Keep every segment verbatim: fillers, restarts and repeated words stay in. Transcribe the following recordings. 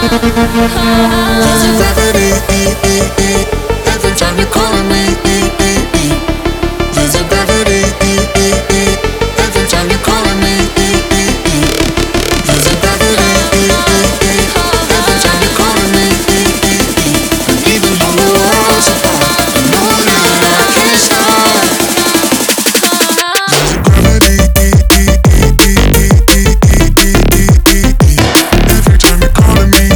There's a gravity every time you're calling me. There's a gravity every time you're calling me. There's a gravity every time you're calling me. And even though the world's apart, I know that I can't stop. There's a gravity every time you're calling me.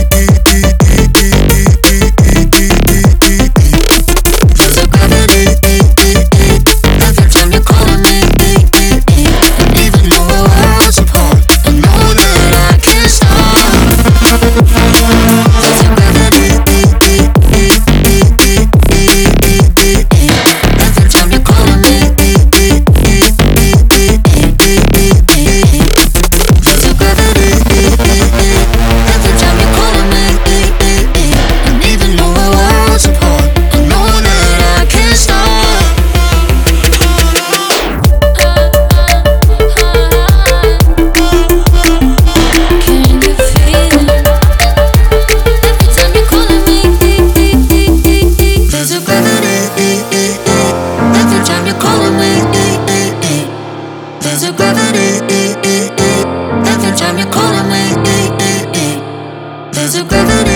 There's a gravity every time you're calling me. There's a gravity.